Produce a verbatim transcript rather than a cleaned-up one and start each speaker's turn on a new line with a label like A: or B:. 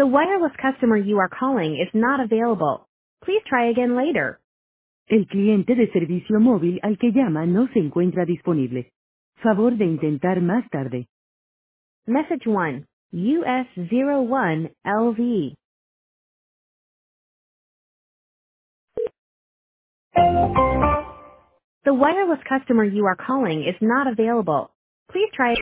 A: The wireless customer you are calling is not available. Please try again later. El cliente de servicio móvil al que llama no se encuentra disponible. Favor de intentar más tarde. Message one. U S zero one L V. The wireless customer you are calling is not available. Please try